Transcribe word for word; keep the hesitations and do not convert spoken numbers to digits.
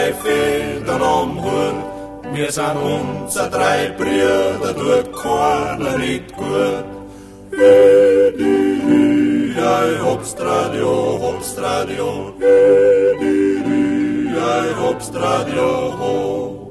drei Väter om hund. Wir sind unser drei Brüder, tut keiner nicht gut. Hü, dü, hü, ei, Hopstradio, Hopstradio, hü, dü, hü, ei, Hopstradio, ho.